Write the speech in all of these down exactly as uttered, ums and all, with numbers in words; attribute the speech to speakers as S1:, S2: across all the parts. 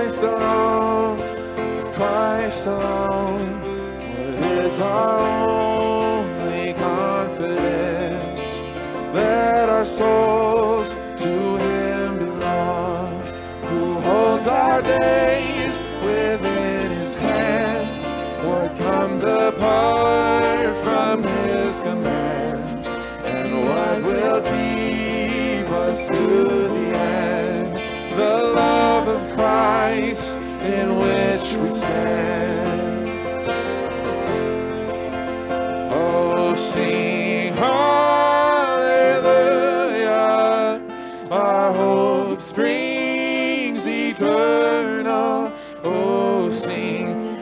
S1: Christ alone, Christ alone, what is our only confidence? Let our souls to Him belong, who holds our days within His hands. What comes apart from His command, and what will keep us to the end? The love of Christ in which we stand. Oh, sing hallelujah, our hope springs eternal. Oh, sing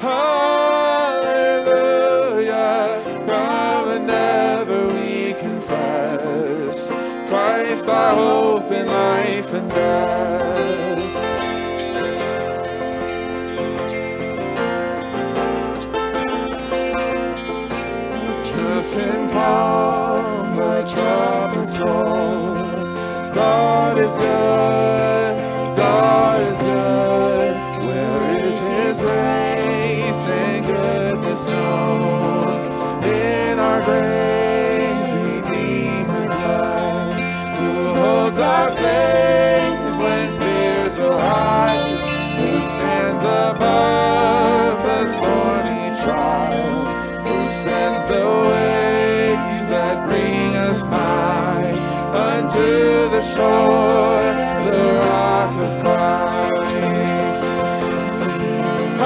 S1: hallelujah, from whenever we confess Christ our hope in life and death. Driven calm by troubled soul, God is good, God is good. Where is His grace and goodness known? In our grave Redeemer's blood, who holds our faith when fears arise, who stands above the stormy trial, who sends the waves that bring us nigh unto the shore, the rock of Christ. Sing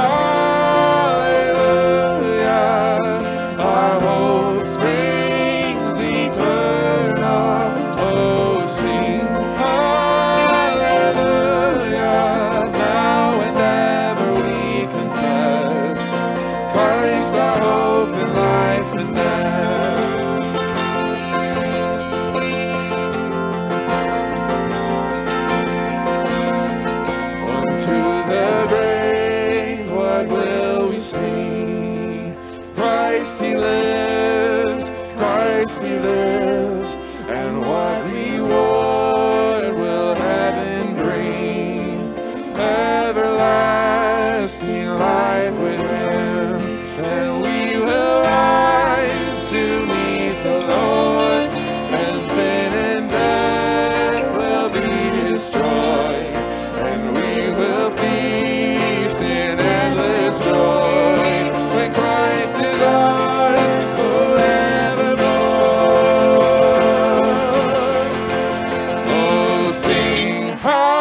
S1: hallelujah, our hope springs eternal. Oh, sing hallelujah, now and ever we confess Christ our hope in life and death. Unto the grave what will we sing? Christ He lives, Christ He lives, and what reward will heaven bring? Everlasting life with Him, and we will rise to meet the Lord, and sin and death will be destroyed, and we will feast in endless joy when Christ is ours forevermore. Oh, sing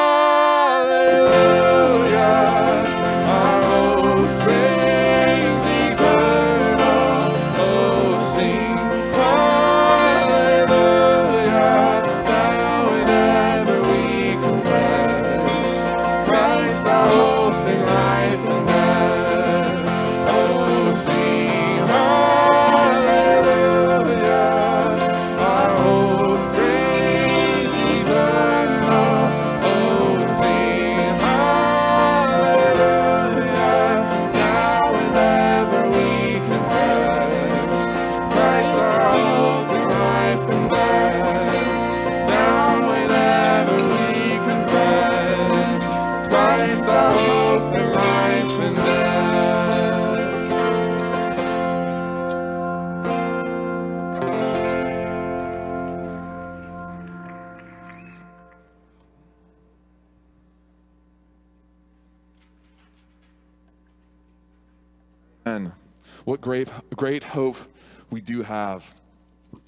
S1: hallelujah, our hope springs eternal. Oh, sing hallelujah, now and ever we confess Christ our hope in life and death. Oh, sing hallelujah, our hope springs eternal. Oh, sing hallelujah, now and ever we confess Christ our hope in life and death. Now and ever we confess Christ our hope in life and death. And what great, great hope we do have. I'm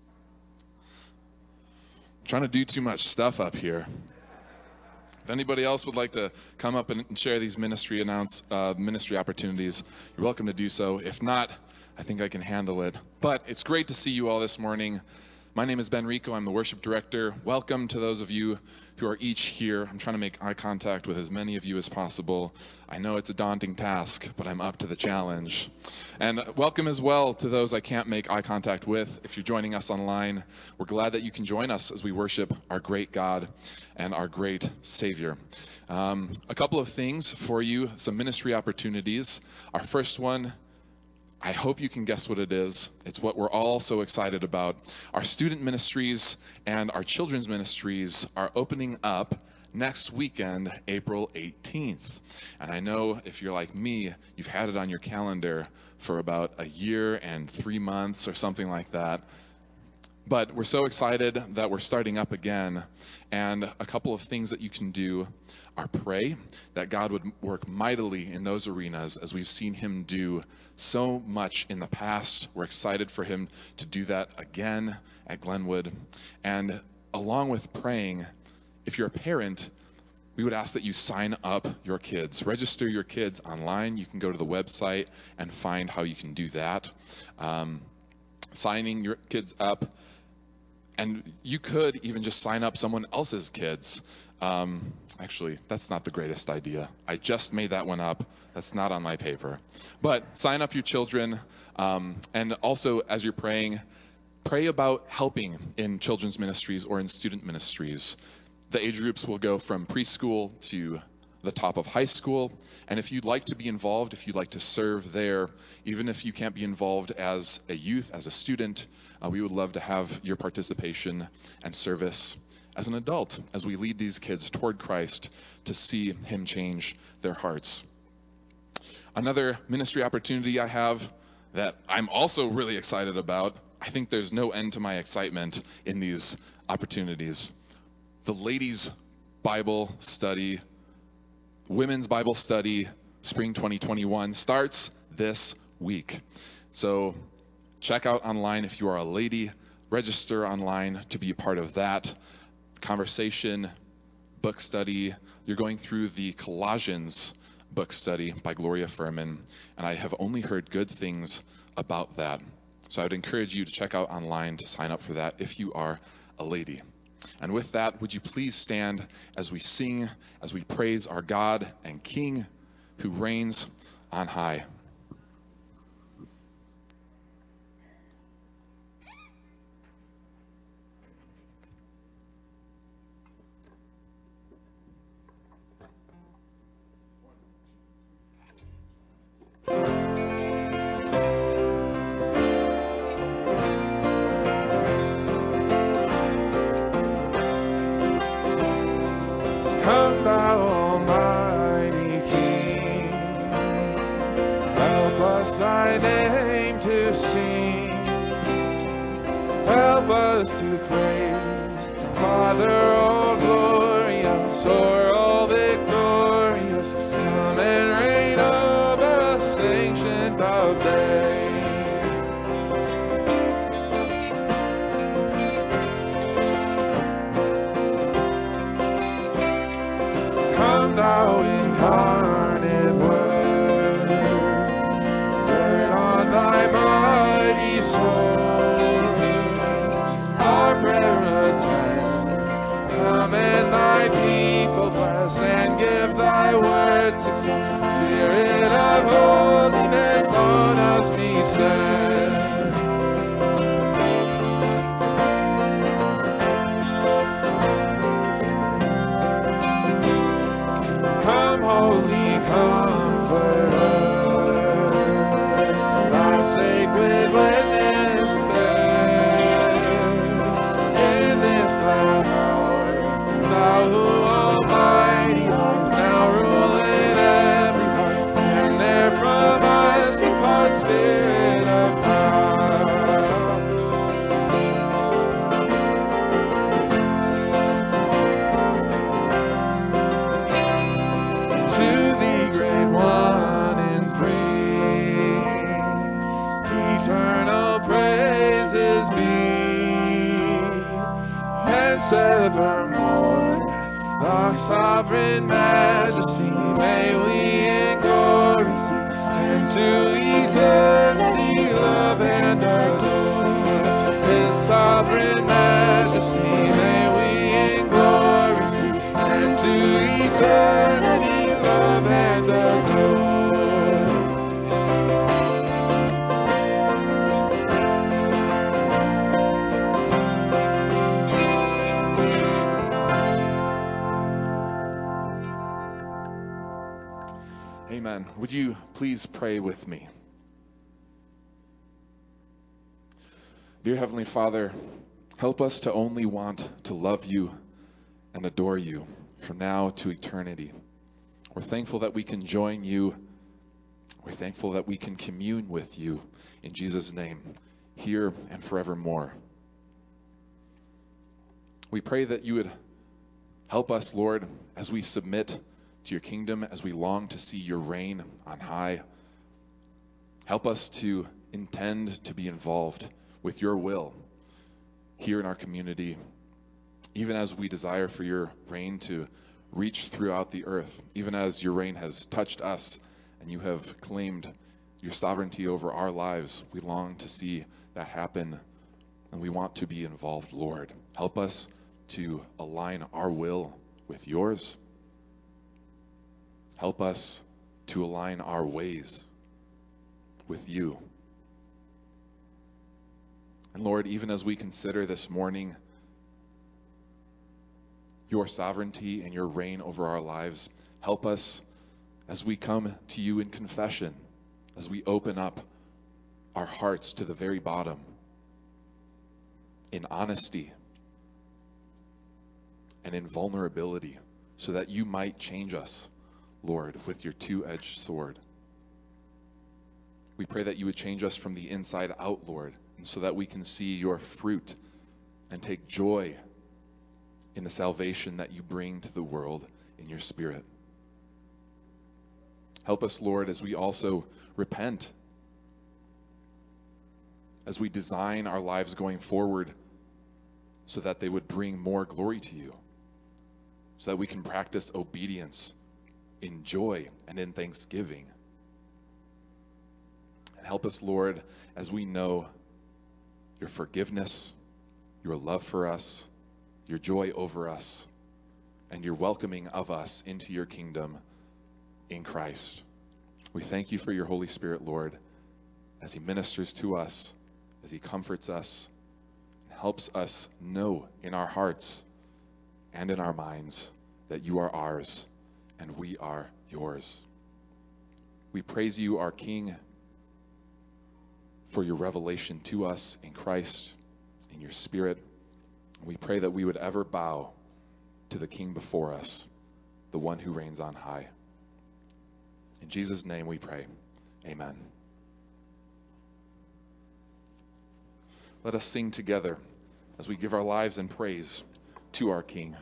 S1: trying to do too much stuff up here. If anybody else would like to come up and share these ministry announce uh, ministry opportunities, you're welcome to do so. If not, I think I can handle it. But it's great to see you all this morning. My name is Ben Rico. I'm the worship director. Welcome to those of you who are each here. I'm trying to make eye contact with as many of you as possible. I know it's a daunting task, but I'm up to the challenge. And welcome as well to those I can't make eye contact with. If you're joining us online, we're glad that you can join us as we worship our great God and our great Savior. Um, a couple of things for you, some ministry opportunities. Our first one, I hope you can guess what it is. It's what we're all so excited about. Our student ministries and our children's ministries are opening up next weekend, April eighteenth. And I know if you're like me, you've had it on your calendar for about a year and three months or something like that. But we're so excited that we're starting up again. And a couple of things that you can do are pray that God would work mightily in those arenas as we've seen him do so much in the past. We're excited for him to do that again at Glenwood. And along with praying, if you're a parent, we would ask that you sign up your kids. Register your kids online. You can go to the website and find how you can do that. Um, signing your kids up, and you could even just sign up someone else's kids. Um, actually, that's not the greatest idea. I just made that one up. That's not on my paper. But sign up your children. Um, and also, as you're praying, pray about helping in children's ministries or in student ministries. The age groups will go from preschool to the top of high school. And if you'd like to be involved, if you'd like to serve there, even if you can't be involved as a youth, as a student, uh, we would love to have your participation and service as an adult as we lead these kids toward Christ to see him change their hearts. Another ministry opportunity I have that I'm also really excited about, I think there's no end to my excitement in these opportunities. The ladies' Bible study, Women's Bible Study, Spring twenty twenty-one starts this week. So check out online if you are a lady. Register online to be a part of that conversation, book study. You're going through the Colossians book study by Gloria Furman, and I have only heard good things about that. So I would encourage you to check out online to sign up for that if you are a lady. And with that, would you please stand as we sing, as we praise our God and King who reigns on high.
S2: Come thou almighty King, help us thy name to sing, help us to praise, Father all glorious, o'er all victorious, come and reign over us, ancient of days. Come thou incarnate Word, burn on thy mighty sword, our prayer attend, come and thy people bless, and give thy word success, Spirit of holiness on us descend. Come, Holy Comforter, thy sacred witness bear in this glad hour. Thou who almighty art, now rule in every heart, and there from us depart, Spirit of God. To thee, great one in three, eternal praises be, hence evermore, thy sovereign majesty may we in glory see, and to eternity love and adore. His sovereign majesty may we in glory see, and to eternity love and adore.
S1: Amen. Would you please pray with me? Dear Heavenly Father, help us to only want to love you and adore you. from now to eternity. We're thankful that we can join you. We're thankful that we can commune with you in Jesus' name, here and forevermore. We pray that you would help us, Lord, as we submit to your kingdom, as we long to see your reign on high. Help us to intend to be involved with your will here in our community, even as we desire for your reign to reach throughout the earth, even as your reign has touched us and you have claimed your sovereignty over our lives. We long to see that happen, and we want to be involved, Lord. Help us to align our will with yours. Help us to align our ways with you. And Lord, even as we consider this morning your sovereignty and your reign over our lives, help us as we come to you in confession, as we open up our hearts to the very bottom in honesty and in vulnerability, so that you might change us, Lord, with your two-edged sword. We pray that you would change us from the inside out, Lord, and so that we can see your fruit and take joy in the salvation that you bring to the world in your Spirit. Help us, Lord, as we also repent, as we design our lives going forward so that they would bring more glory to you, so that we can practice obedience in joy and in thanksgiving. And help us, Lord, as we know your forgiveness, your love for us, your joy over us, and your welcoming of us into your kingdom in Christ. We thank you for your Holy Spirit, Lord, as he ministers to us, as he comforts us, and helps us know in our hearts and in our minds that you are ours and we are yours. We praise you, our King, for your revelation to us in Christ, in your Spirit. We pray that we would ever bow to the King before us, the one who reigns on high. In Jesus' name we pray. Amen. Let us sing together as we give our lives in praise to our King.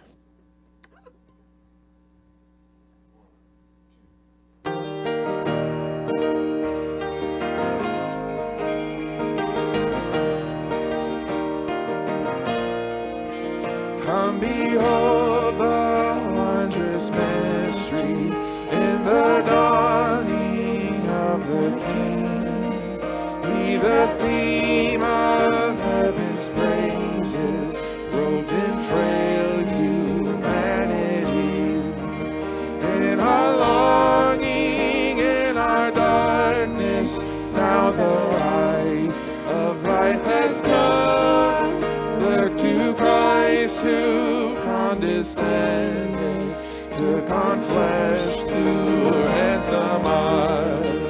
S2: Come behold the wondrous mystery in the dawning of the King. Be the theme of heaven's praises, robed in frail humanity. In our longing, in our darkness, now the light of life has come. Look to Christ who condescended, took on flesh to ransom us.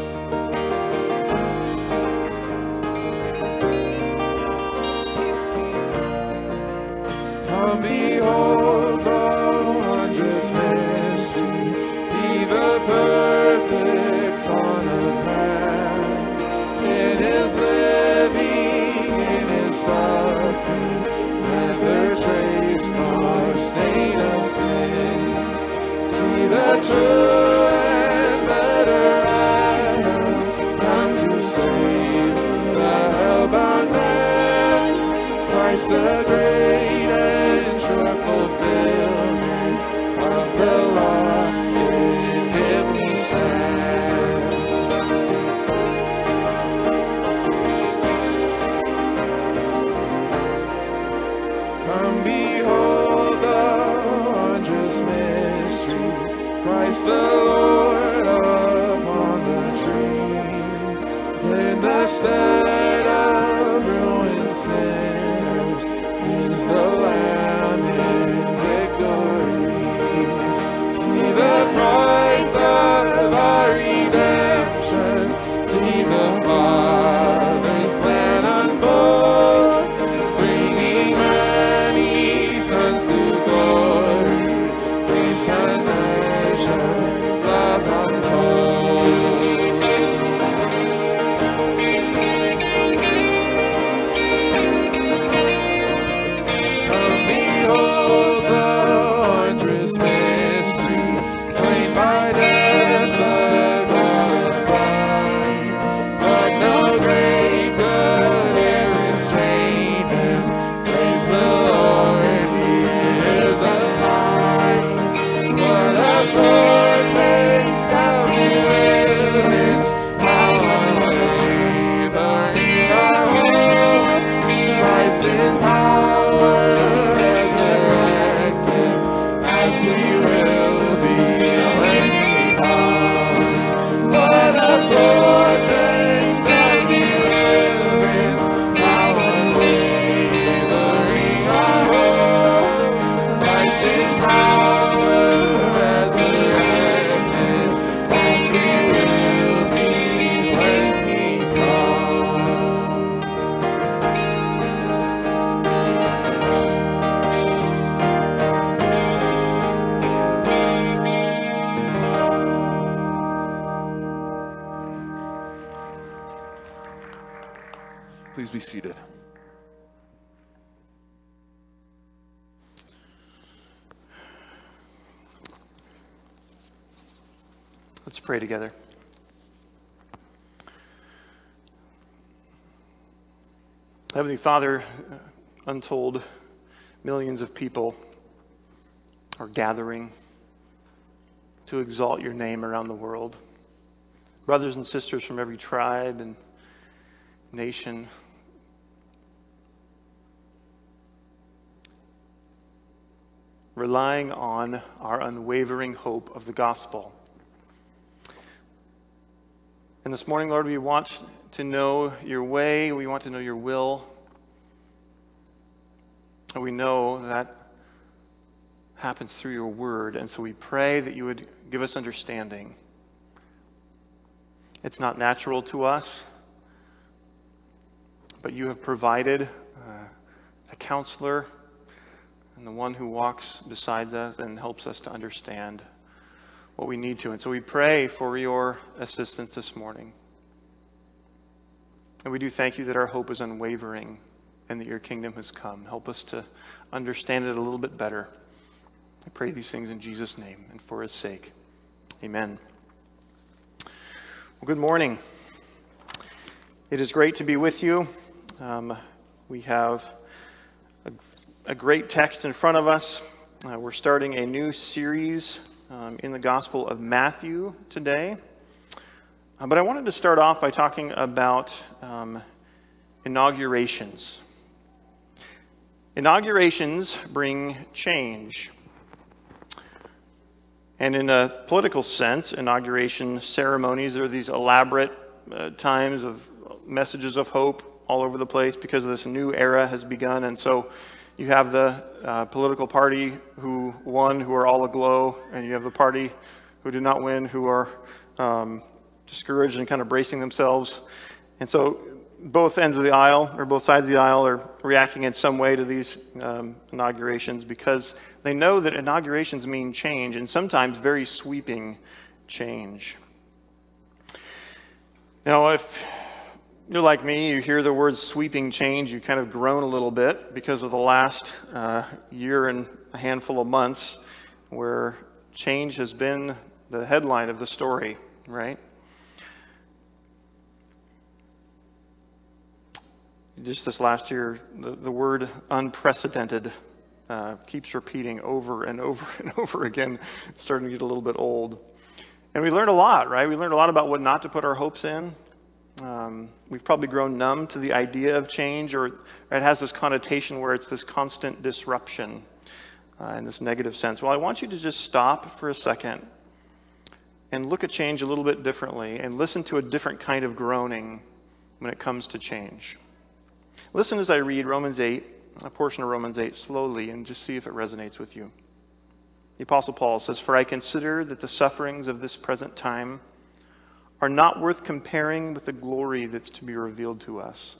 S2: Come behold the wondrous mystery, be the perfect Son of Man. In his living, in his suffering, never trace nor stain of sin. See the true and better Adam come to save the hellbound man. Christ the great and sure fulfillment of the law, in him we stand. Come behold the wondrous mystery, Christ the Lord upon the tree. In the stead of ruined sinners, He's the Lamb in victory. See the price of our redemption, see the Father's plan unfold, bringing many sons to glory, peace
S1: Please be seated.
S3: Let's pray together. Heavenly Father, untold millions of people are gathering to exalt your name around the world. Brothers and sisters from every tribe and nation. Relying on our unwavering hope of the gospel. And this morning, Lord, we want to know your way. We want to know your will. And we know that happens through your word. And so we pray that you would give us understanding. It's not natural to us, but you have provided uh, a counselor and the one who walks beside us and helps us to understand what we need to. And so we pray for your assistance this morning. And we do thank you that our hope is unwavering and that your kingdom has come. Help us to understand it a little bit better. I pray these things in Jesus' name and for his sake. Amen. Well, good morning. It is great to be with you. Um, we have a, a great text in front of us. Uh, we're starting a new series um, in the Gospel of Matthew today. Uh, but I wanted to start off by talking about um, inaugurations. Inaugurations bring change. And in a political sense, inauguration ceremonies are these elaborate uh, times of messages of hope all over the place because this new era has begun. And so you have the uh, political party who won, who are all aglow, and you have the party who did not win, who are um, discouraged and kind of bracing themselves. And so both ends of the aisle, or both sides of the aisle, are reacting in some way to these um, inaugurations because they know that inaugurations mean change, and sometimes very sweeping change. Now, if you're like me, you hear the word sweeping change, you kind of groan a little bit because of the last uh, year and a handful of months where change has been the headline of the story, right? Just this last year, the, the word unprecedented uh, keeps repeating over and over and over again. It's starting to get a little bit old. And we learned a lot, right? We learned a lot about what not to put our hopes in. Um, we've probably grown numb to the idea of change, or it has this connotation where it's this constant disruption uh, in this negative sense. Well, I want you to just stop for a second and look at change a little bit differently and listen to a different kind of groaning when it comes to change. Listen as I read Romans eight, a portion of Romans eight, slowly, and just see if it resonates with you. The Apostle Paul says, "For I consider that the sufferings of this present time are not worth comparing with the glory that's to be revealed to us.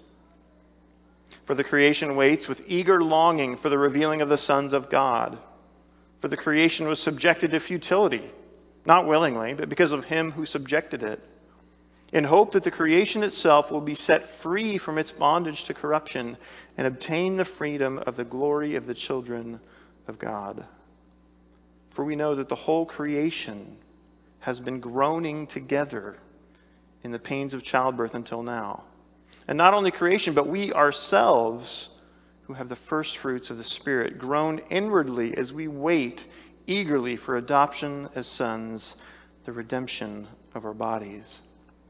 S3: For the creation waits with eager longing for the revealing of the sons of God. For the creation was subjected to futility, not willingly, but because of him who subjected it, in hope that the creation itself will be set free from its bondage to corruption and obtain the freedom of the glory of the children of God. For we know that the whole creation has been groaning together in the pains of childbirth until now. And not only creation, but we ourselves, who have the first fruits of the Spirit, groan inwardly as we wait eagerly for adoption as sons, the redemption of our bodies."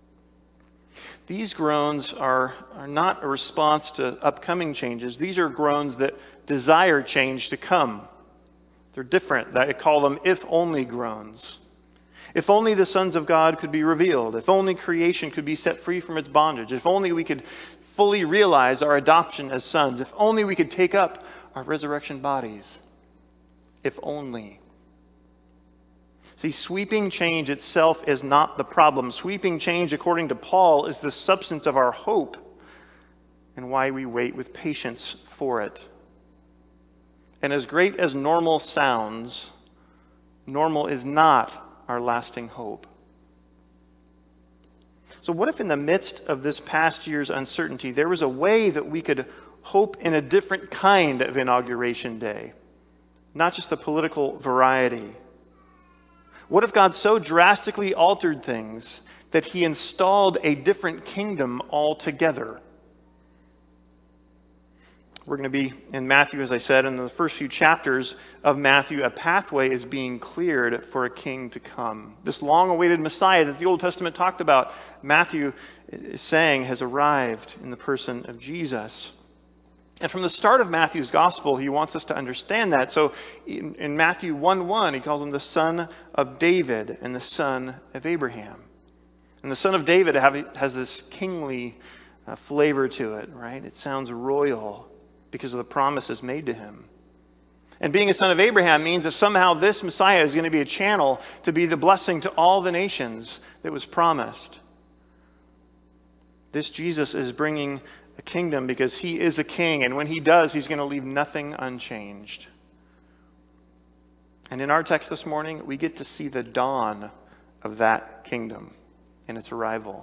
S3: These groans are, are not a response to upcoming changes. These are groans that desire change to come. They're different. I call them if-only groans. If only the sons of God could be revealed. If only creation could be set free from its bondage. If only we could fully realize our adoption as sons. If only we could take up our resurrection bodies. If only. See, sweeping change itself is not the problem. Sweeping change, according to Paul, is the substance of our hope and why we wait with patience for it. And as great as normal sounds, normal is not our lasting hope. So what if in the midst of this past year's uncertainty, there was a way that we could hope in a different kind of inauguration day? Not just the political variety. What if God so drastically altered things that he installed a different kingdom altogether? We're going to be in Matthew, as I said, in the first few chapters of Matthew, a pathway is being cleared for a king to come. This long-awaited Messiah that the Old Testament talked about, Matthew is saying has arrived in the person of Jesus. And from the start of Matthew's gospel, he wants us to understand that. So in, in Matthew one one, he calls him the son of David and the son of Abraham. And the son of David have, has this kingly uh, flavor to it, right? It sounds royal because of the promises made to him. And being a son of Abraham means that somehow this Messiah is going to be a channel to be the blessing to all the nations that was promised. This Jesus is bringing a kingdom because he is a king, and when he does, he's going to leave nothing unchanged. And in our text this morning, we get to see the dawn of that kingdom and its arrival.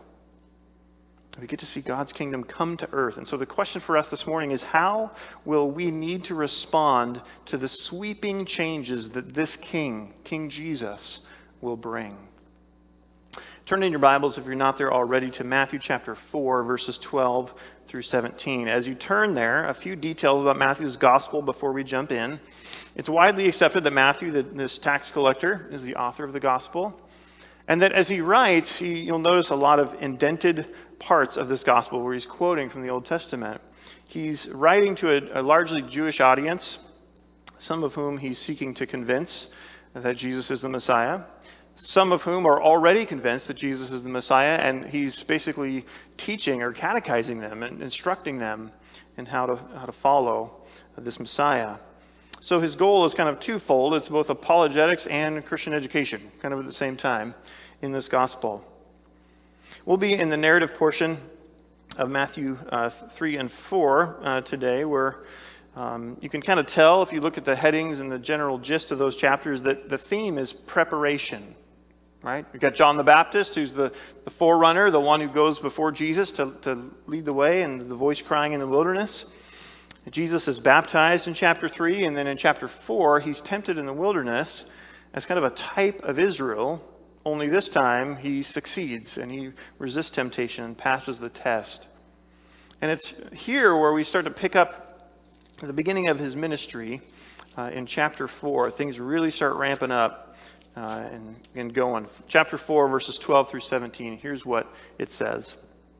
S3: We get to see God's kingdom come to earth. And so the question for us this morning is, how will we need to respond to the sweeping changes that this king, King Jesus, will bring? Turn in your Bibles, if you're not there already, to Matthew chapter four, verses twelve through seventeen. As you turn there, a few details about Matthew's gospel before we jump in. It's widely accepted that Matthew, this tax collector, is the author of the gospel. And that as he writes, he, you'll notice a lot of indented parts of this gospel where he's quoting from the Old Testament. He's writing to a, a largely Jewish audience, some of whom he's seeking to convince that Jesus is the Messiah, some of whom are already convinced that Jesus is the Messiah, and he's basically teaching or catechizing them and instructing them in how to, how to follow this Messiah. So his goal is kind of twofold. It's both apologetics and Christian education, kind of at the same time in this gospel. We'll be in the narrative portion of Matthew uh, three and four uh, today, where um, you can kind of tell if you look at the headings and the general gist of those chapters that the theme is preparation, right? We've got John the Baptist, who's the, the forerunner, the one who goes before Jesus to, to lead the way, and the voice crying in the wilderness. Jesus is baptized in chapter three, and then in chapter four, he's tempted in the wilderness as kind of a type of Israel, only this time he succeeds and he resists temptation and passes the test. And it's here where we start to pick up at the beginning of his ministry uh, in chapter four. Things really start ramping up uh, and, and going. Chapter four, verses twelve through seventeen, here's what it says.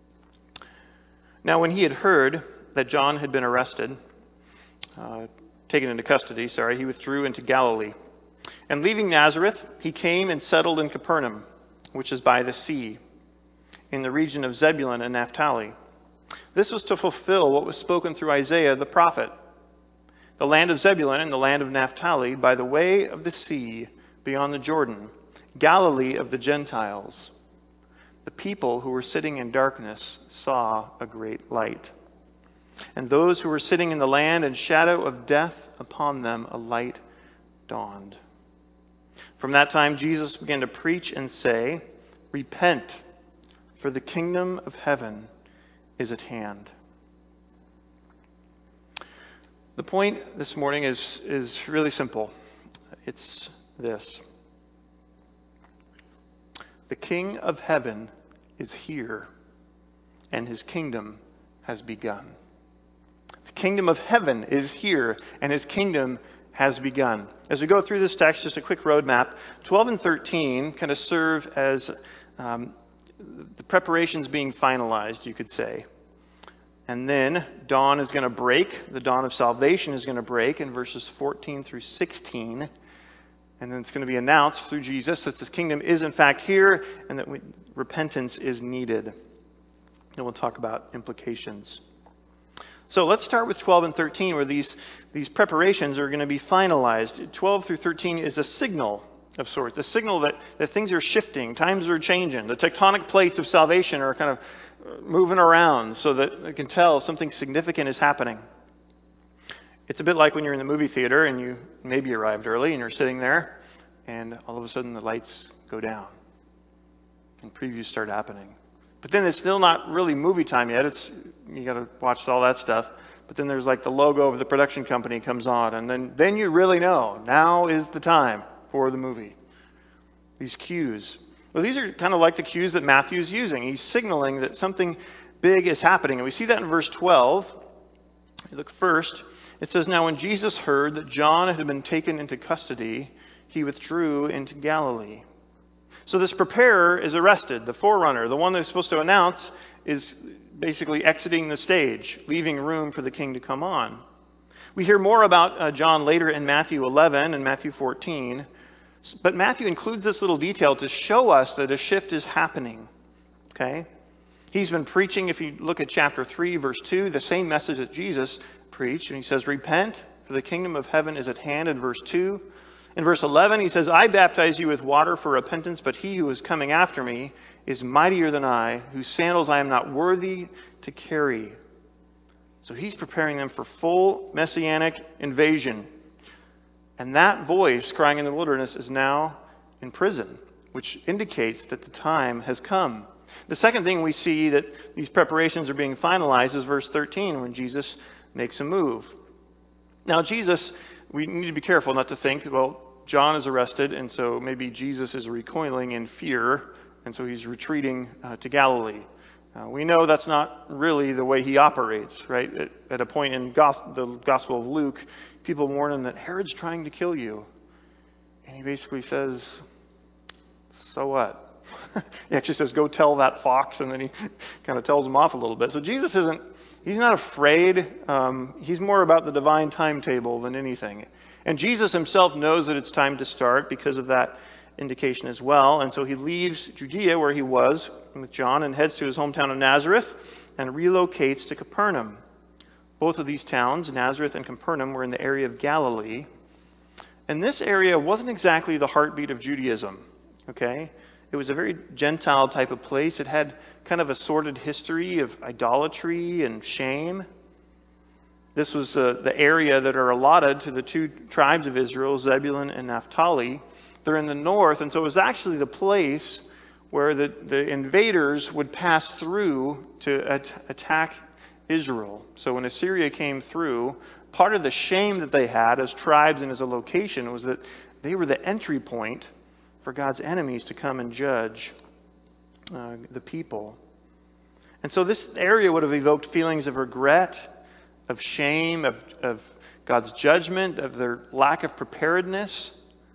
S3: Now when he had heard that John had been arrested, uh, taken into custody, sorry, he withdrew into Galilee. And leaving Nazareth, he came and settled in Capernaum, which is by the sea, in the region of Zebulun and Naphtali. This was to fulfill what was spoken through Isaiah the prophet. The land of Zebulun and the land of Naphtali, by the way of the sea, beyond the Jordan, Galilee of the Gentiles. The people who were sitting in darkness saw a great light. And those who were sitting in the land and shadow of death, upon them a light dawned. From that time Jesus began to preach and say, "Repent, for the kingdom of heaven is at hand." The point this morning is, is really simple. It's this. The King of heaven is here, and his kingdom has begun. The kingdom of heaven is here, and his kingdom has begun. As we go through this text, just a quick roadmap. twelve and thirteen kind of serve as um, the preparations being finalized, you could say. And then dawn is going to break. The dawn of salvation is going to break in verses fourteen through sixteen. And then it's going to be announced through Jesus that this kingdom is in fact here and that we, repentance is needed. And we'll talk about implications. So let's start with twelve and thirteen, where these, these preparations are going to be finalized. twelve through thirteen is a signal of sorts, a signal that, that things are shifting, times are changing. The tectonic plates of salvation are kind of moving around so that you can tell something significant is happening. It's a bit like when you're in the movie theater and you maybe arrived early and you're sitting there and all of a sudden the lights go down and previews start happening. But then it's still not really movie time yet. It's you got to watch all that stuff. But then there's like the logo of the production company comes on, and then, then you really know, now is the time for the movie. These cues. Well, these are kind of like the cues that Matthew's using. He's signaling that something big is happening. And we see that in verse twelve. You look first. It says, "Now when Jesus heard that John had been taken into custody, he withdrew into Galilee." So this preparer is arrested. The forerunner, the one that's supposed to announce, is basically exiting the stage, leaving room for the king to come on. We hear more about uh, John later in Matthew eleven and Matthew fourteen. But Matthew includes this little detail to show us that a shift is happening. Okay? He's been preaching, if you look at chapter three, verse two, the same message that Jesus preached. And he says, "Repent, for the kingdom of heaven is at hand," in verse two. In verse eleven, he says, "I baptize you with water for repentance, but he who is coming after me is mightier than I, whose sandals I am not worthy to carry." So he's preparing them for full messianic invasion. And that voice crying in the wilderness is now in prison, which indicates that the time has come. The second thing we see that these preparations are being finalized is verse thirteen, when Jesus makes a move. Now, Jesus, we need to be careful not to think, well, John is arrested, and so maybe Jesus is recoiling in fear, and so he's retreating uh, to Galilee. Uh, we know that's not really the way he operates, right? At, at a point in gos- the Gospel of Luke, people warn him that Herod's trying to kill you. And he basically says, so what? He actually says, go tell that fox, and then he kind of tells him off a little bit. So Jesus isn't, he's not afraid. Um, he's more about the divine timetable than anything. And Jesus himself knows that it's time to start because of that indication as well. And so he leaves Judea, where he was with John, and heads to his hometown of Nazareth and relocates to Capernaum. Both of these towns, Nazareth and Capernaum, were in the area of Galilee. And this area wasn't exactly the heartbeat of Judaism, okay? It was a very Gentile type of place. It had kind of a sordid history of idolatry and shame. This was uh, the area that are allotted to the two tribes of Israel, Zebulun and Naphtali. They're in the north, and so it was actually the place where the, the invaders would pass through to at- attack Israel. So when Assyria came through, part of the shame that they had as tribes and as a location was that they were the entry point for God's enemies to come and judge uh, the people. And so this area would have evoked feelings of regret, of shame, of, of God's judgment, of their lack of preparedness.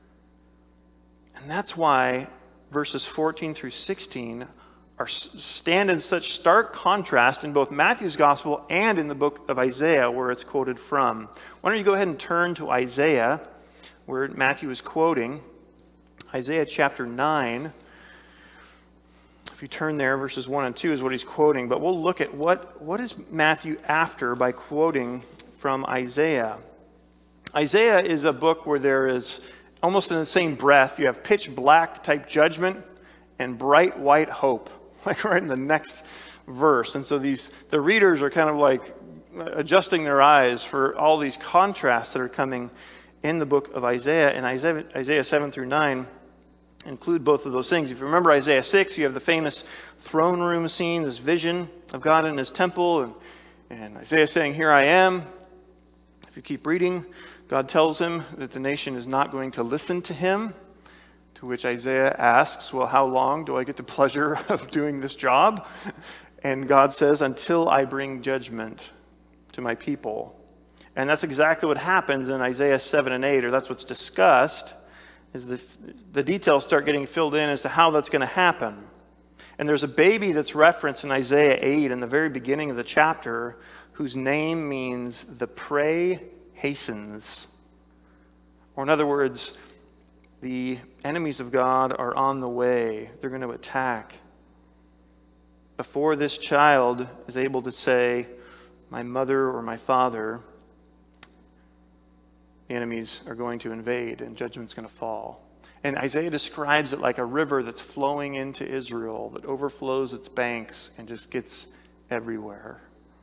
S3: And that's why verses fourteen through sixteen are stand in such stark contrast in both Matthew's gospel and in the book of Isaiah, where it's quoted from. Why don't you go ahead and turn to Isaiah, where Matthew is quoting. Isaiah chapter nine. If you turn there, verses one and two is what he's quoting. But we'll look at what, what is Matthew after by quoting from Isaiah. Isaiah is a book where there is, almost in the same breath, you have pitch black type judgment and bright white hope, like right in the next verse. And so these the readers are kind of like adjusting their eyes for all these contrasts that are coming in the book of Isaiah. And Isaiah, Isaiah seven through nine include both of those things. If you remember Isaiah six, you have the famous throne room scene, this vision of God in his temple, and, and Isaiah saying, "Here I am." If you keep reading, God tells him that the nation is not going to listen to him, to which Isaiah asks, well, how long do I get the pleasure of doing this job? And God says, until I bring judgment to my people. And that's exactly what happens in Isaiah seven and eight, or that's what's discussed, is the, the details start getting filled in as to how that's going to happen. And there's a baby that's referenced in Isaiah eight in the very beginning of the chapter, whose name means the prey hastens. Or in other words, the enemies of God are on the way. They're going to attack. Before this child is able to say, my mother or my father, the enemies are going to invade and judgment's going to fall. And Isaiah describes it like a river that's flowing into Israel, that overflows its banks and just gets everywhere.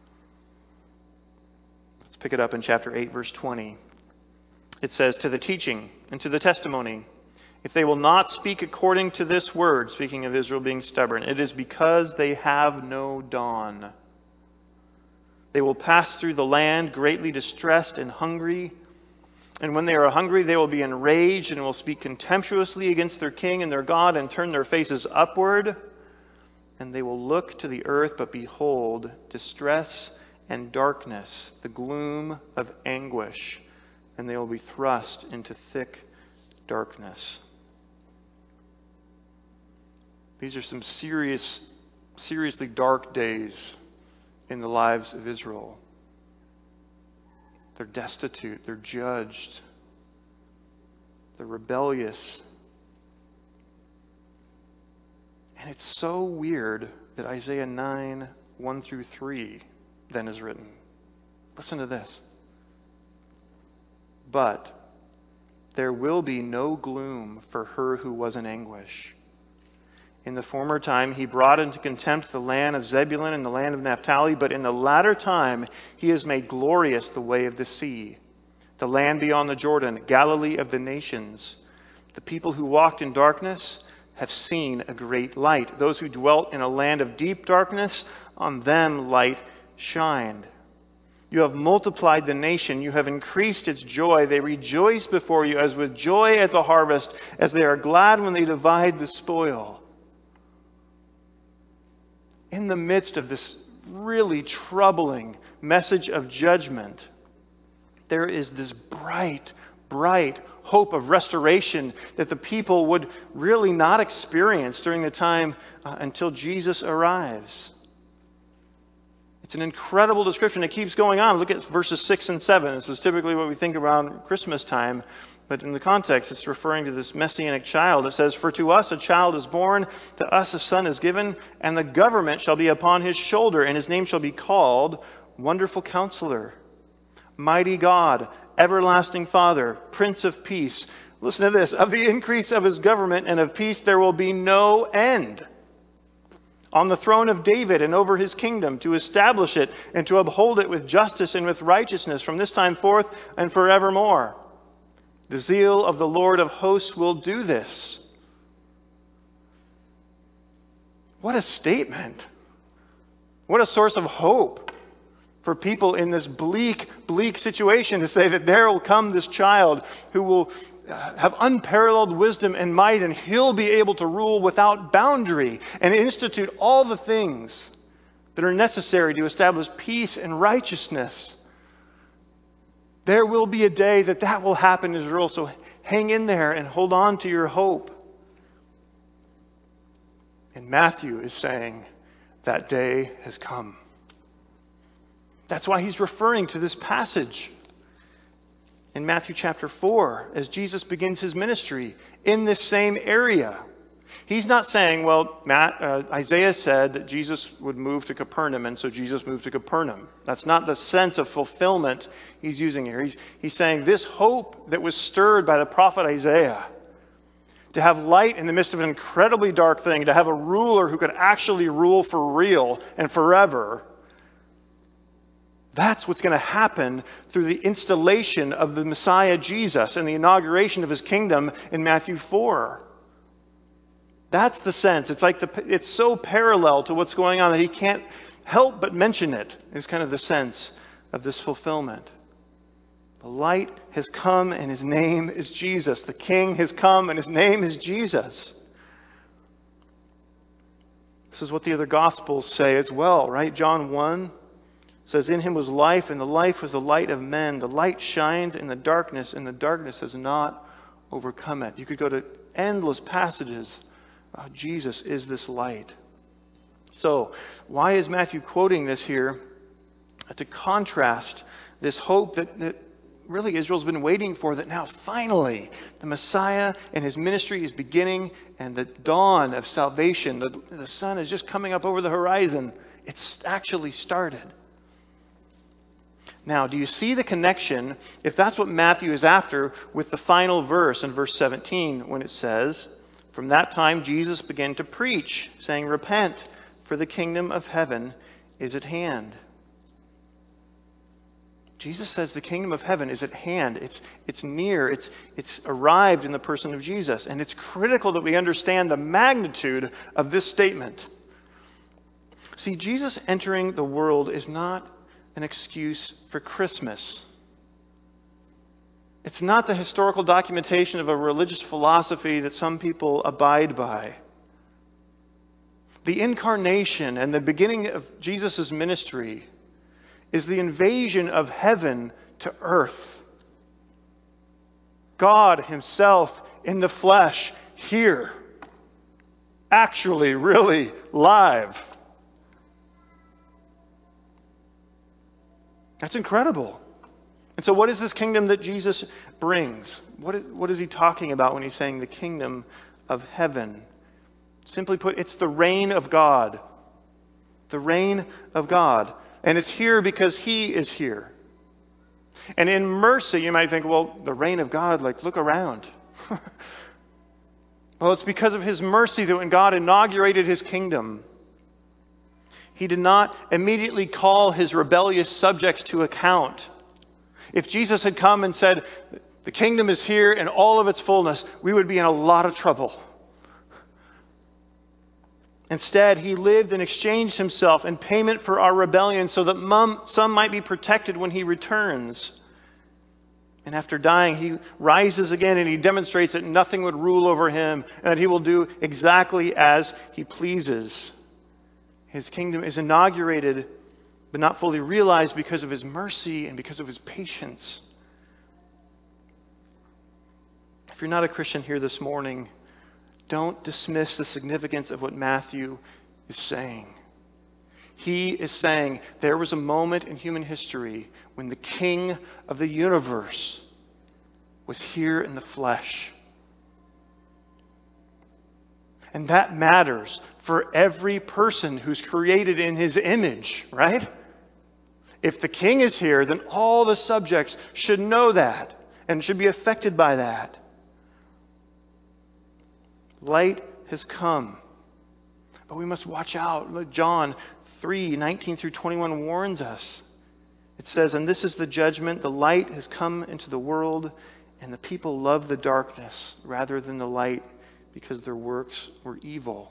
S3: Let's pick it up in chapter eight, verse twenty. It says, to the teaching and to the testimony If they will not speak according to this word, speaking of Israel being stubborn, it is because they have no dawn. They will pass through the land greatly distressed and hungry. And when they are hungry, they will be enraged and will speak contemptuously against their king and their God and turn their faces upward. And they will look to the earth, but behold, distress and darkness, the gloom of anguish, and they will be thrust into thick darkness. These are some serious, seriously dark days in the lives of Israel. They're destitute, they're judged, they're rebellious. And it's so weird that Isaiah nine, one through three then is written. Listen to this. But there will be no gloom for her who was in anguish. In the former time he brought into contempt the land of Zebulun and the land of Naphtali, but in the latter time he has made glorious the way of the sea, the land beyond the Jordan, Galilee of the nations. The people who walked in darkness have seen a great light. Those who dwelt in a land of deep darkness, on them light shined. You have multiplied the nation. You have increased its joy. They rejoice before you as with joy at the harvest, as they are glad when they divide the spoil. In the midst of this really troubling message of judgment, there is this bright, bright hope of restoration that the people would really not experience during the time uh, until Jesus arrives. It's an incredible description. It keeps going on. Look at verses six and seven. This is typically what we think around Christmas time, but in the context, it's referring to this messianic child. It says, "For to us a child is born, to us a son is given, and the government shall be upon his shoulder, and his name shall be called Wonderful Counselor, Mighty God, Everlasting Father, Prince of Peace." Listen to this. "Of the increase of his government and of peace there will be no end. On the throne of David and over his kingdom, to establish it and to uphold it with justice and with righteousness from this time forth and forevermore. The zeal of the Lord of hosts will do this." What a statement. What a source of hope for people in this bleak, bleak situation to say that there will come this child who will have unparalleled wisdom and might, and he'll be able to rule without boundary and institute all the things that are necessary to establish peace and righteousness. There will be a day that that will happen in Israel, so hang in there and hold on to your hope. And Matthew is saying that day has come. That's why he's referring to this passage in Matthew chapter four, as Jesus begins his ministry in this same area. He's not saying, well, Matt, uh, Isaiah said that Jesus would move to Capernaum, and so Jesus moved to Capernaum. That's not the sense of fulfillment he's using here. He's, he's saying this hope that was stirred by the prophet Isaiah, to have light in the midst of an incredibly dark thing, to have a ruler who could actually rule for real and forever, that's what's going to happen through the installation of the Messiah Jesus and the inauguration of his kingdom in Matthew four. That's the sense. It's like the, it's so parallel to what's going on that he can't help but mention it, is kind of the sense of this fulfillment. The light has come and his name is Jesus. The King has come and his name is Jesus. This is what the other Gospels say as well, right? John one says, "In him was life, and the life was the light of men. The light shines in the darkness, and the darkness has not overcome it." You could go to endless passages. Oh, Jesus is this light. So, why is Matthew quoting this here? To contrast this hope that, that really Israel's been waiting for, that now finally the Messiah and his ministry is beginning, and the dawn of salvation, the, the sun is just coming up over the horizon. It's actually started. Now, do you see the connection, if that's what Matthew is after, with the final verse in verse seventeen, when it says, "From that time Jesus began to preach, saying, 'Repent, for the kingdom of heaven is at hand.'" Jesus says the kingdom of heaven is at hand. It's, it's near. It's, it's arrived in the person of Jesus. And it's critical that we understand the magnitude of this statement. See, Jesus entering the world is not an excuse for Christmas. It's not the historical documentation of a religious philosophy that some people abide by. The incarnation and the beginning of Jesus' ministry is the invasion of heaven to earth. God himself in the flesh here. Actually, really live. That's incredible. And so what is this kingdom that Jesus brings? What is, what is he talking about when he's saying the kingdom of heaven? Simply put, it's the reign of God. The reign of God. And it's here because he is here. And in mercy, you might think, well, the reign of God, like, look around. Well, it's because of his mercy that when God inaugurated his kingdom, he did not immediately call his rebellious subjects to account. If Jesus had come and said, the kingdom is here in all of its fullness, we would be in a lot of trouble. Instead, he lived and exchanged himself in payment for our rebellion so that mom, some might be protected when he returns. And after dying, he rises again and he demonstrates that nothing would rule over him and that he will do exactly as he pleases. His kingdom is inaugurated but not fully realized because of his mercy and because of his patience. If you're not a Christian here this morning, don't dismiss the significance of what Matthew is saying. He is saying there was a moment in human history when the King of the universe was here in the flesh. And that matters for every person who's created in his image, right? If the king is here, then all the subjects should know that and should be affected by that. Light has come. But we must watch out. John three, nineteen through twenty-one warns us. It says, and this is the judgment, the light has come into the world, and the people love the darkness rather than the light because their works were evil.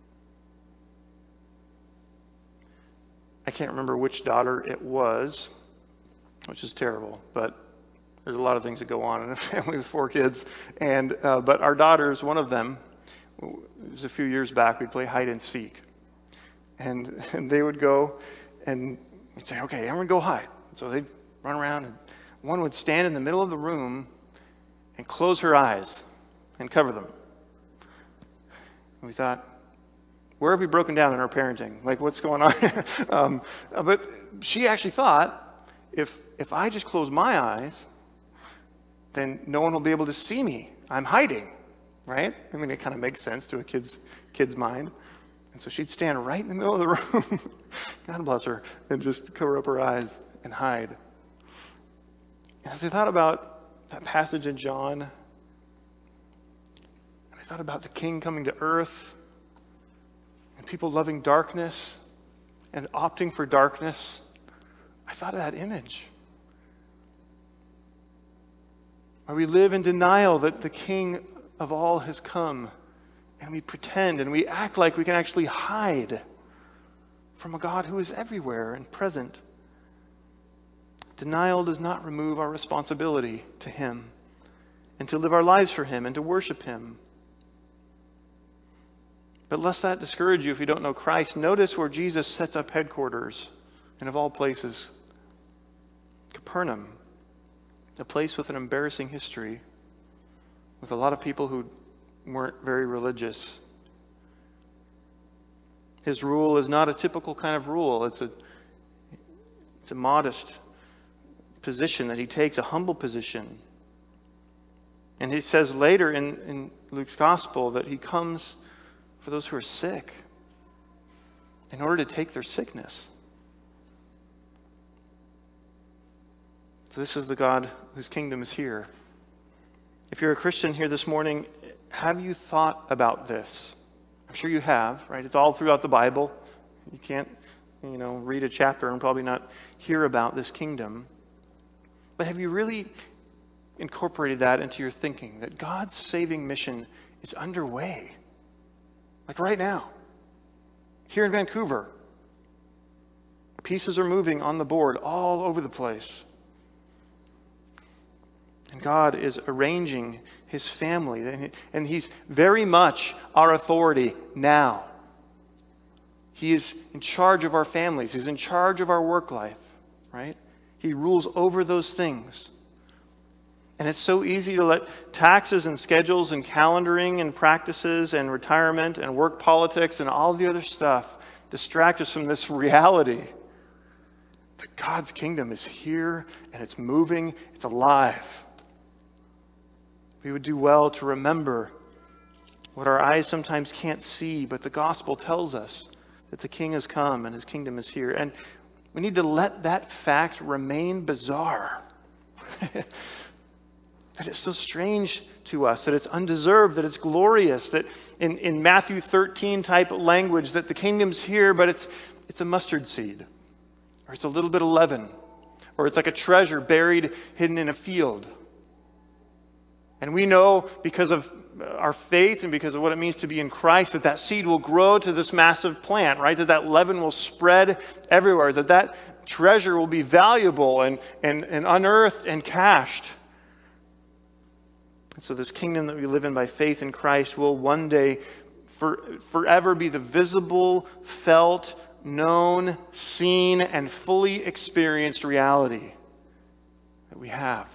S3: I can't remember which daughter it was, which is terrible, but there's a lot of things that go on in a family with four kids. And uh, but our daughters, one of them, it was a few years back, we'd play hide and seek. And, and they would go and we'd say, okay, everyone go hide. So they'd run around and one would stand in the middle of the room and close her eyes and cover them. And we thought, where have we broken down in our parenting? Like, what's going on here? um, but she actually thought, if if I just close my eyes, then no one will be able to see me. I'm hiding, right? I mean, it kind of makes sense to a kid's kid's mind. And so she'd stand right in the middle of the room, God bless her, and just cover up her eyes and hide. As I thought about that passage in John, and I thought about the King coming to earth, and people loving darkness and opting for darkness, I thought of that image. Where we live in denial that the King of all has come, and we pretend and we act like we can actually hide from a God who is everywhere and present. Denial does not remove our responsibility to him and to live our lives for him and to worship him. But lest that discourage you if you don't know Christ, notice where Jesus sets up headquarters, and of all places, Capernaum, a place with an embarrassing history, with a lot of people who weren't very religious. His rule is not a typical kind of rule. It's a, it's a modest position that he takes, a humble position. And he says later in, in Luke's gospel that he comes for those who are sick in order to take their sickness. So this is the God whose kingdom is here. If you're a Christian here this morning, have you thought about this? I'm sure you have, right? It's all throughout the Bible. You can't, you know, read a chapter and probably not hear about this kingdom. But have you really incorporated that into your thinking, that God's saving mission is underway? Like right now, here in Vancouver. Pieces are moving on the board all over the place. And God is arranging his family, and he's very much our authority now. He is in charge of our families. He's in charge of our work life, right? He rules over those things. And it's so easy to let taxes and schedules and calendaring and practices and retirement and work politics and all the other stuff distract us from this reality that God's kingdom is here and it's moving, it's alive. We would do well to remember what our eyes sometimes can't see, but the gospel tells us that the king has come and his kingdom is here. And we need to let that fact remain bizarre. That it's so strange to us, that it's undeserved, that it's glorious, that in, in Matthew thirteen type language, that the kingdom's here, but it's it's a mustard seed, or it's a little bit of leaven, or it's like a treasure buried, hidden in a field. And we know because of our faith and because of what it means to be in Christ, that that seed will grow to this massive plant, right? That that leaven will spread everywhere, that that treasure will be valuable and, and, and unearthed and cached. And so this kingdom that we live in by faith in Christ will one day for, forever be the visible, felt, known, seen, and fully experienced reality that we have.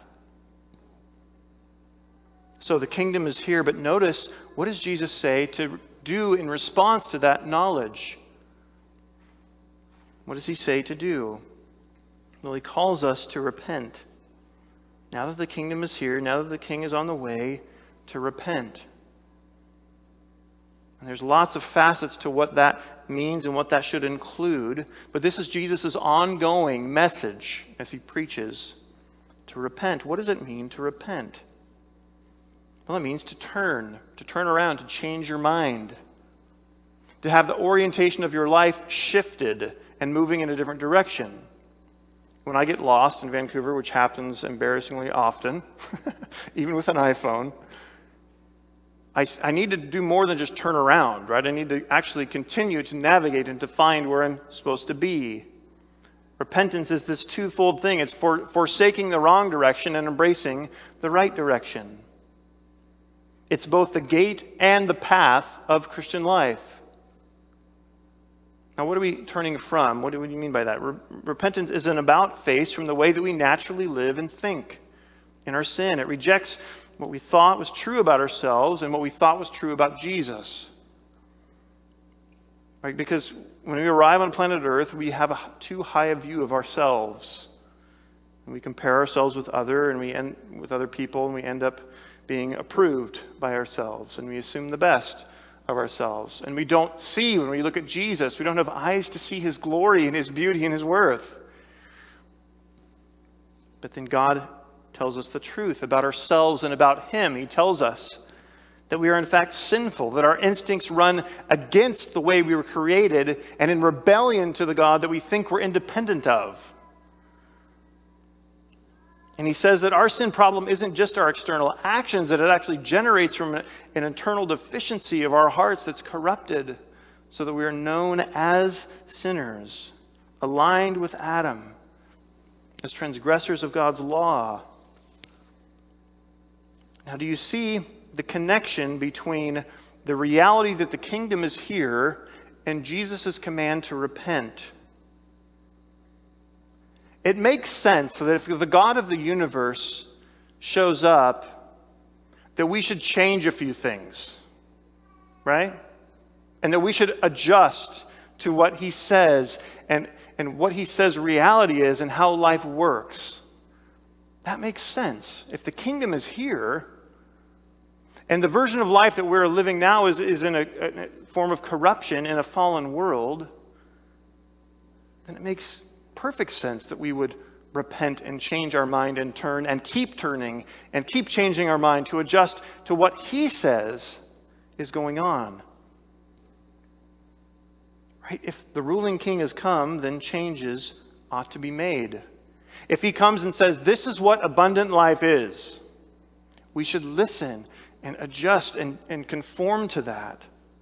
S3: So the kingdom is here, but notice, what does Jesus say to do in response to that knowledge? What does he say to do? Well, he calls us to repent. Now that the kingdom is here, now that the king is on the way, to repent. And there's lots of facets to what that means and what that should include, but this is Jesus' ongoing message as he preaches to repent. What does it mean to repent? Well, it means to turn, to turn around, to change your mind, to have the orientation of your life shifted and moving in a different direction. When I get lost in Vancouver, which happens embarrassingly often, even with an iPhone, I, I need to do more than just turn around, right? I need to actually continue to navigate and to find where I'm supposed to be. Repentance is this twofold thing. It's for forsaking the wrong direction and embracing the right direction. It's both the gate and the path of Christian life. Now, what are we turning from? What do you mean by that? Re- repentance is an about-face from the way that we naturally live and think in our sin. It rejects what we thought was true about ourselves and what we thought was true about Jesus. Right? Because when we arrive on planet Earth, we have a too high a view of ourselves. And we compare ourselves with other and we end with other people, and we end up being approved by ourselves, and we assume the best of ourselves. And we don't see, when we look at Jesus, we don't have eyes to see his glory and his beauty and his worth. But then God tells us the truth about ourselves and about him. He tells us that we are in fact sinful, that our instincts run against the way we were created and in rebellion to the God that we think we're independent of. And he says that our sin problem isn't just our external actions, that it actually generates from an internal deficiency of our hearts that's corrupted, so that we are known as sinners, aligned with Adam, as transgressors of God's law. Now, do you see the connection between the reality that the kingdom is here and Jesus' command to repent? It makes sense that if the God of the universe shows up, that we should change a few things, right? And that we should adjust to what he says and, and what he says reality is and how life works. That makes sense. If the kingdom is here, and the version of life that we're living now is, is in a, a form of corruption in a fallen world, then it makes perfect sense that we would repent and change our mind and turn and keep turning and keep changing our mind to adjust to what he says is going on. Right? If the ruling king has come, then changes ought to be made. If he comes and says, this is what abundant life is, we should listen and adjust and, and conform to that.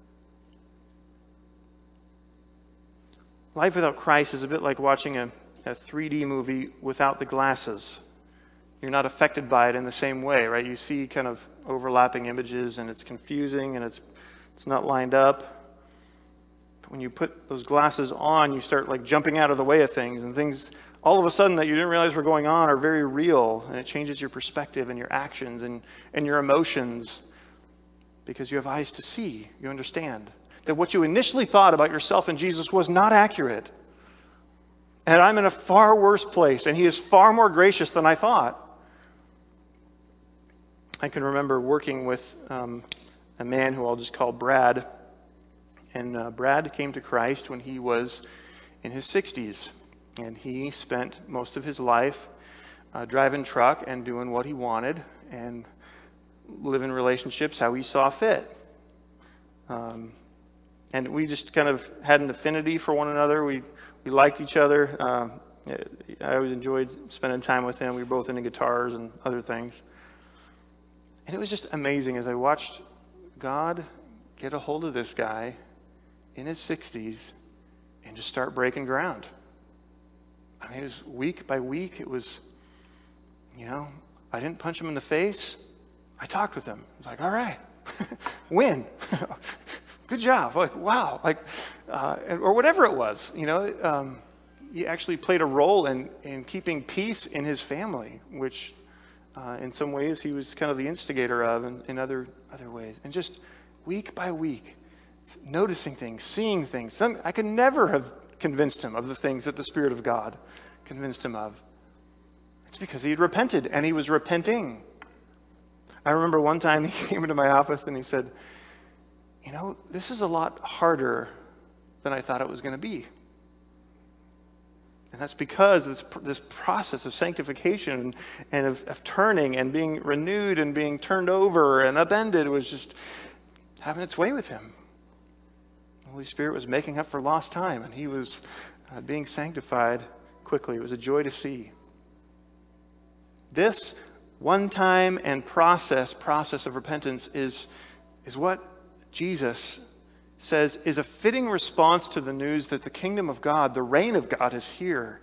S3: Life without Christ is a bit like watching a, a three D movie without the glasses. You're not affected by it in the same way, right? You see kind of overlapping images and it's confusing and it's it's not lined up. But when you put those glasses on, you start like jumping out of the way of things, and things all of a sudden that you didn't realize were going on are very real, and it changes your perspective and your actions and, and your emotions because you have eyes to see. You understand that what you initially thought about yourself and Jesus was not accurate. And I'm in a far worse place, and he is far more gracious than I thought. I can remember working with um, a man who I'll just call Brad. And uh, Brad came to Christ when he was in his sixties. And he spent most of his life uh, driving truck and doing what he wanted and living relationships how he saw fit. Um, and we just kind of had an affinity for one another. We we liked each other. Uh, I always enjoyed spending time with him. We were both into guitars and other things. And it was just amazing as I watched God get a hold of this guy in his sixties and just start breaking ground. I mean, it was week by week. It was, you know, I didn't punch him in the face. I talked with him. I was like, all right, win. Good job. Like, wow. Like, uh, or whatever it was, you know, um, he actually played a role in, in keeping peace in his family, which uh, in some ways he was kind of the instigator of, and in other, other ways. And just week by week, noticing things, seeing things. Some, I could never have convinced him of the things that the Spirit of God convinced him of. It's because he had repented, and he was repenting. I remember one time he came into my office and he said, you know, this is a lot harder than I thought it was going to be. And that's because this this process of sanctification and of, of turning and being renewed and being turned over and upended was just having its way with him. The Holy Spirit was making up for lost time, and he was uh, being sanctified quickly. It was a joy to see. This one-time and process process of repentance is is what Jesus says is a fitting response to the news that the kingdom of God, the reign of God, is here.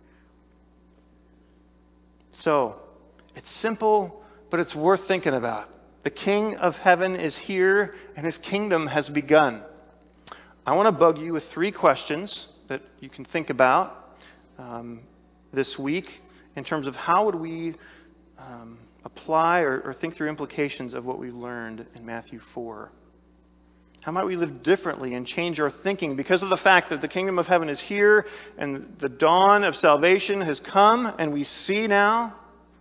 S3: So, it's simple, but it's worth thinking about. The King of heaven is here, and his kingdom has begun. I want to bug you with three questions that you can think about um, this week in terms of how would we um, apply or, or think through implications of what we learned in Matthew four. How might we live differently and change our thinking because of the fact that the kingdom of heaven is here and the dawn of salvation has come and we see now?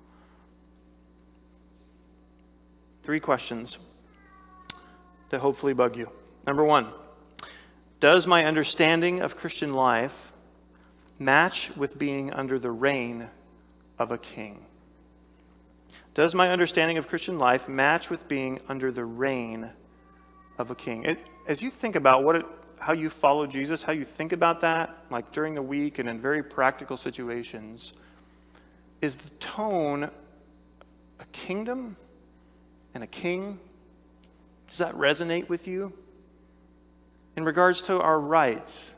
S3: Three questions to hopefully bug you. Number one, does my understanding of Christian life match with being under the reign of a king? Does my understanding of Christian life match with being under the reign of a king? It, as you think about what it, how you follow Jesus, how you think about that, like during the week and in very practical situations, is the tone a kingdom and a king? Does that resonate with you? In regards to our rights,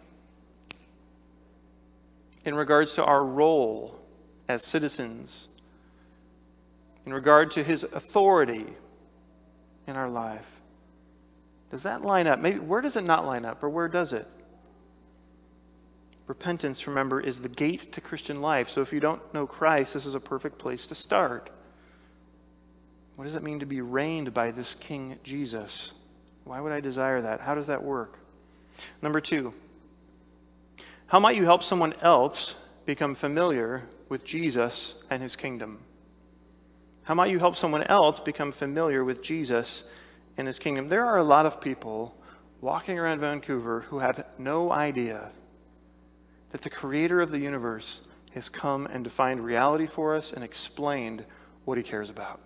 S3: in regards to our role as citizens, in regard to his authority in our life, does that line up? Maybe where does it not line up, or where does it? Repentance, remember, is the gate to Christian life. So if you don't know Christ, this is a perfect place to start. What does it mean to be reigned by this King Jesus? Why would I desire that? How does that work? Number two, how might you help someone else become familiar with Jesus and his kingdom? How might you help someone else become familiar with Jesus and his kingdom? There are a lot of people walking around Vancouver who have no idea that the creator of the universe has come and defined reality for us and explained what he cares about.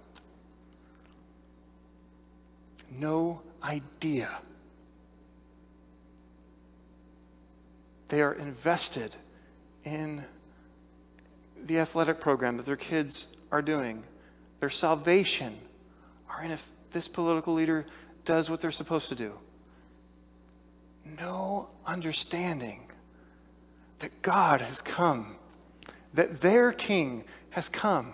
S3: No idea. They are invested in the athletic program that their kids are doing, their salvation are in if this political leader does what they're supposed to do. No understanding that God has come, that their king has come.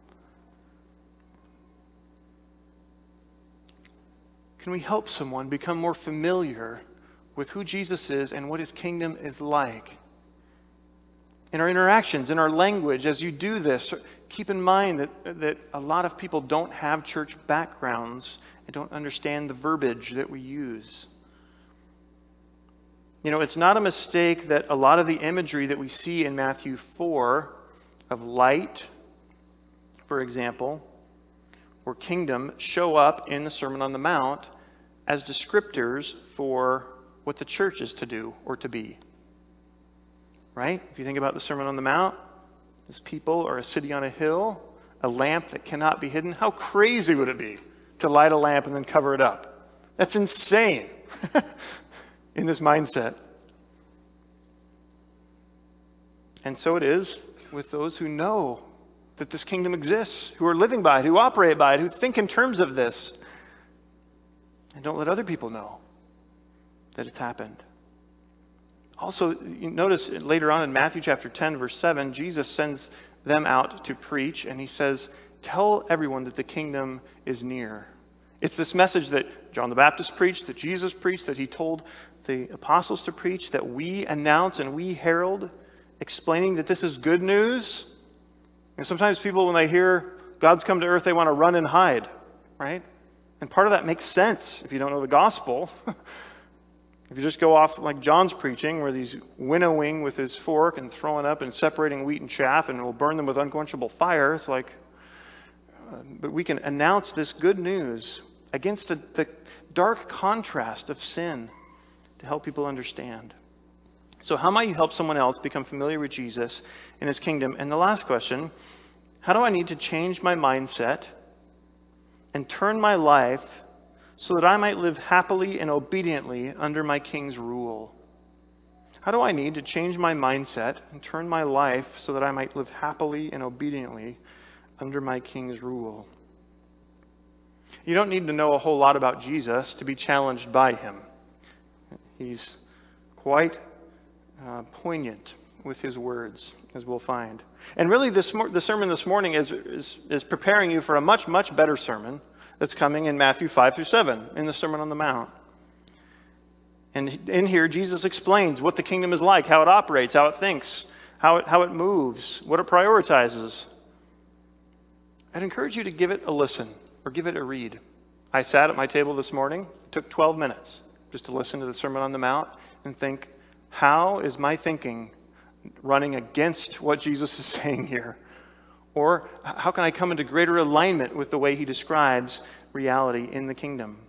S3: Can we help someone become more familiar with who Jesus is and what his kingdom is like? In our interactions, in our language, as you do this, keep in mind that, that a lot of people don't have church backgrounds and don't understand the verbiage that we use. You know, it's not a mistake that a lot of the imagery that we see in Matthew four of light, for example, or kingdom show up in the Sermon on the Mount as descriptors for what the church is to do or to be. Right? If you think about the Sermon on the Mount, this people are a city on a hill, a lamp that cannot be hidden. How crazy would it be to light a lamp and then cover it up? That's insane in this mindset. And so it is with those who know that this kingdom exists, who are living by it, who operate by it, who think in terms of this, and don't let other people know that it's happened. Also, you notice later on in Matthew chapter ten, verse seven, Jesus sends them out to preach, and he says, tell everyone that the kingdom is near. It's this message that John the Baptist preached, that Jesus preached, that he told the apostles to preach, that we announce and we herald, explaining that this is good news. And sometimes people, when they hear God's come to earth, they want to run and hide, right? And part of that makes sense if you don't know the gospel. If you just go off like John's preaching, where he's winnowing with his fork and throwing up and separating wheat and chaff and will burn them with unquenchable fire, it's like, uh, but we can announce this good news against the, the dark contrast of sin to help people understand. So how might you help someone else become familiar with Jesus and his kingdom? And the last question, how do I need to change my mindset and turn my life so that I might live happily and obediently under my King's rule? How do I need to change my mindset and turn my life so that I might live happily and obediently under my King's rule? You don't need to know a whole lot about Jesus to be challenged by him. He's quite uh, poignant with his words, as we'll find. And really, this, the sermon this morning is, is, is preparing you for a much, much better sermon that's coming in Matthew five through seven, in the Sermon on the Mount. And in here, Jesus explains what the kingdom is like, how it operates, how it thinks, how it, how it moves, what it prioritizes. I'd encourage you to give it a listen or give it a read. I sat at my table this morning, it took twelve minutes just to listen to the Sermon on the Mount and think, how is my thinking running against what Jesus is saying here? Or how can I come into greater alignment with the way he describes reality in the kingdom?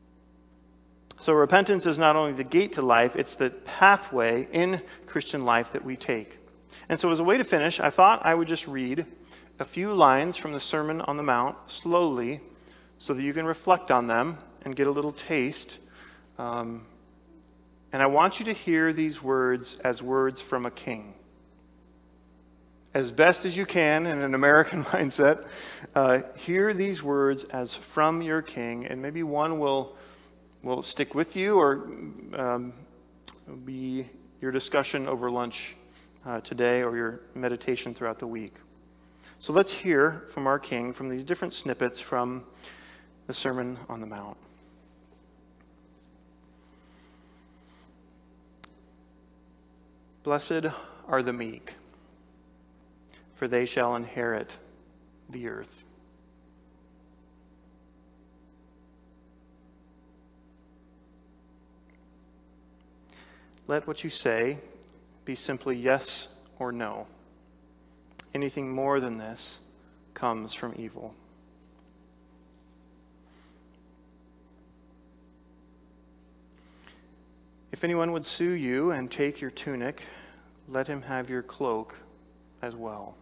S3: So repentance is not only the gate to life, it's the pathway in Christian life that we take. And so as a way to finish, I thought I would just read a few lines from the Sermon on the Mount slowly so that you can reflect on them and get a little taste. Um, and I want you to hear these words as words from a king. As best as you can in an American mindset, uh, hear these words as from your king, and maybe one will will stick with you or um, be your discussion over lunch uh, today or your meditation throughout the week. So let's hear from our king from these different snippets from the Sermon on the Mount. Blessed are the meek, for they shall inherit the earth. Let what you say be simply yes or no. Anything more than this comes from evil. If anyone would sue you and take your tunic, let him have your cloak as well.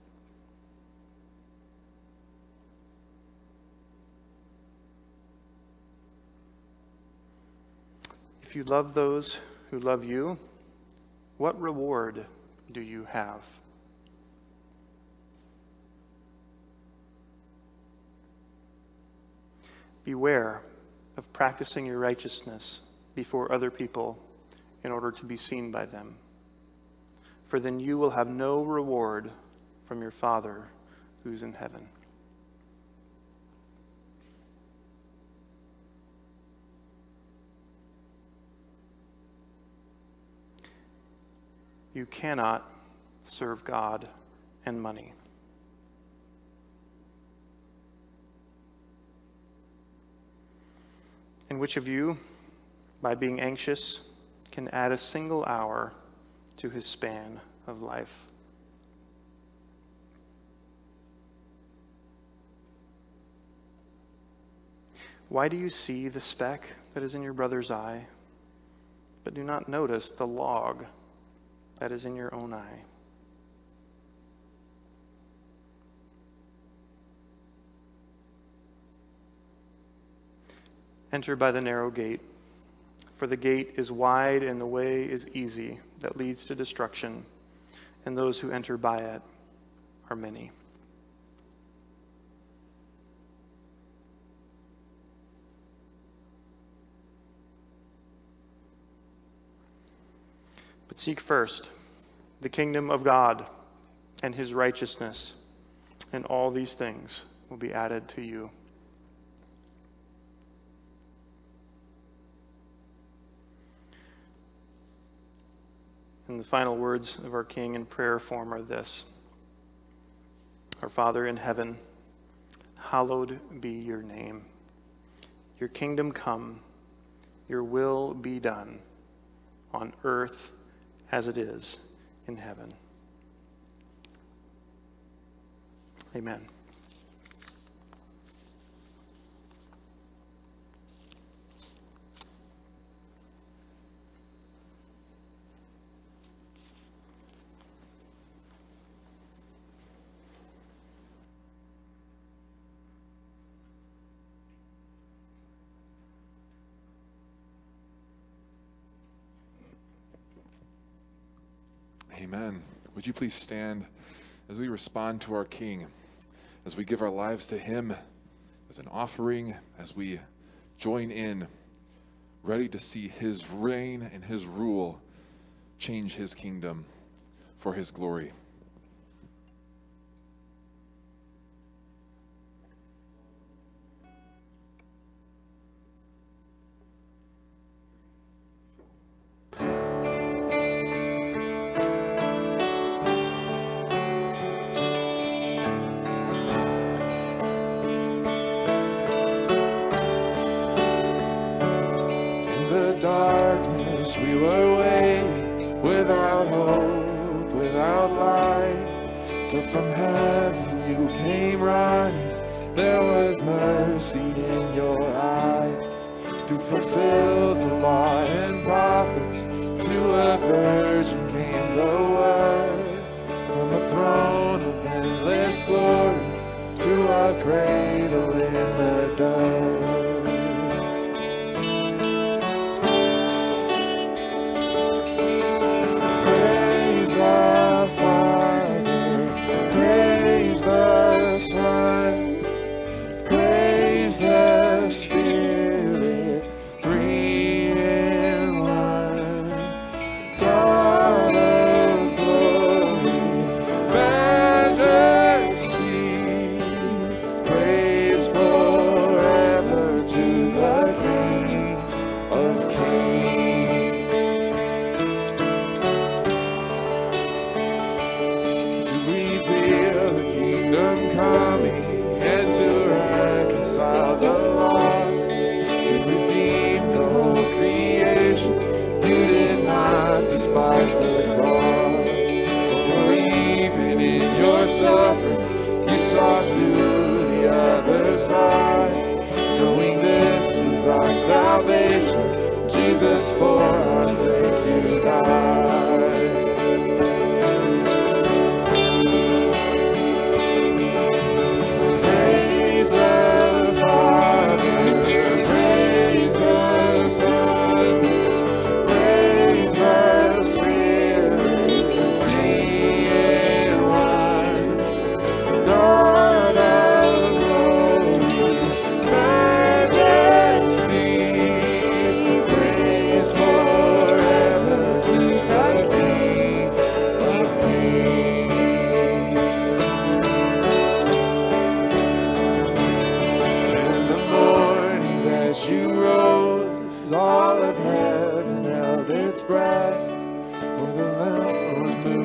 S3: If you love those who love you, what reward do you have? Beware of practicing your righteousness before other people in order to be seen by them, for then you will have no reward from your Father who's in heaven. You cannot serve God and money. And which of you, by being anxious, can add a single hour to his span of life? Why do you see the speck that is in your brother's eye, but do not notice the log that is in your own eye? Enter by the narrow gate, for the gate is wide and the way is easy that leads to destruction, and those who enter by it are many. But seek first the kingdom of God and his righteousness, and all these things will be added to you. And the final words of our King in prayer form are this: Our Father in heaven, hallowed be your name. Your kingdom come, your will be done, on earth as it is in heaven. Amen.
S1: Amen. Would you please stand as we respond to our King, as we give our lives to him as an offering, as we join in, ready to see his reign and his rule change his kingdom for his glory.
S2: Darkness, we were waiting, without hope, without light, till from heaven you came running. There was mercy in your eyes to fulfill the law and prophets. To a virgin came the word, from a throne of endless glory to a cradle in the dark. The Son, praise the Spirit, three in one. God of glory, majesty, praise forever to the King of Kings. To reveal the kingdom coming and to reconcile the lost, to redeem the whole creation. You did not despise the cross, for even in your suffering you saw to the other side, knowing this was our salvation. Jesus, for our sake you died.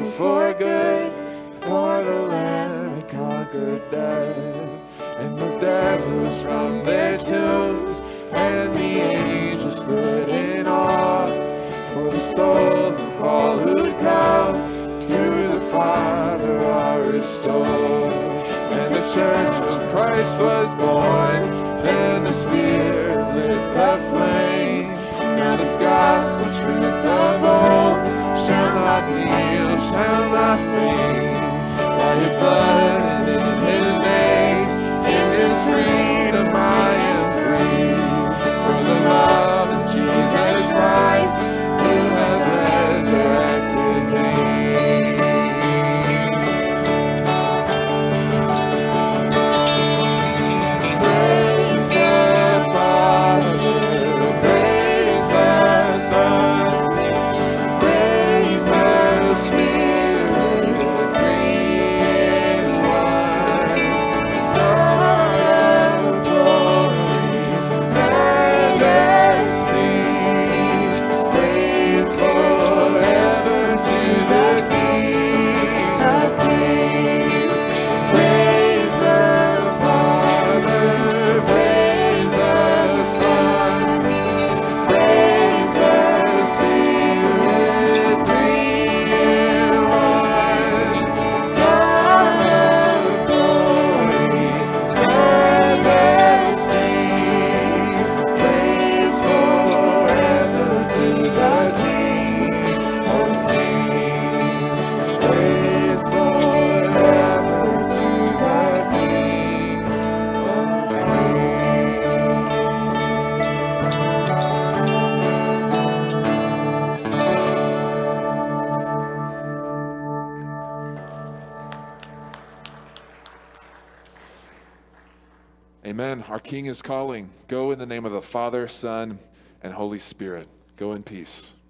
S2: you for good. You're the Lamb that conquered death, and the dead rose from their tombs, and the angels stood in awe. For the souls of all who come to the Father are restored. And the church of Christ was born, then the Spirit lit the flame. Now this gospel truth of old shall not kneel, shall not fade. By his blood and in his name, in his freedom I am free. For the love of Jesus Christ, who has resurrected me. Praise the Father, praise the Son, praise the Spirit, three in one. God of glory, majesty, praise forever to the King of Kings. Praise the Father, praise the Son, praise the Spirit, three in one. God of glory, majesty, praise forever to the King of Kings. Praise forever to the King of Kings.
S1: Amen. Our King is calling. Go in the name of the Father, Son, and Holy Spirit. Go in peace.